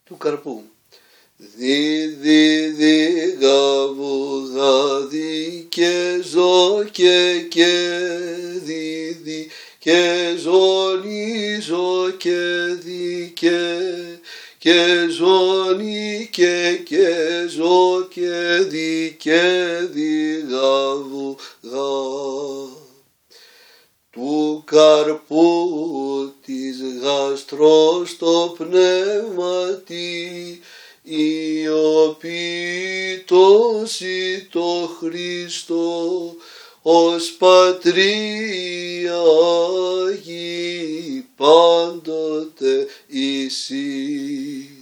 του καρπού. Δι γαβουδάδι και ζω και δι και ζωνίζω και δι και ζωνί και ζω και δι γαβουδά. Του καρπού της γαστρός το πνεύματι ιοποιητός ή το Χριστό ως Πατρί Αγί πάντοτε εσύ.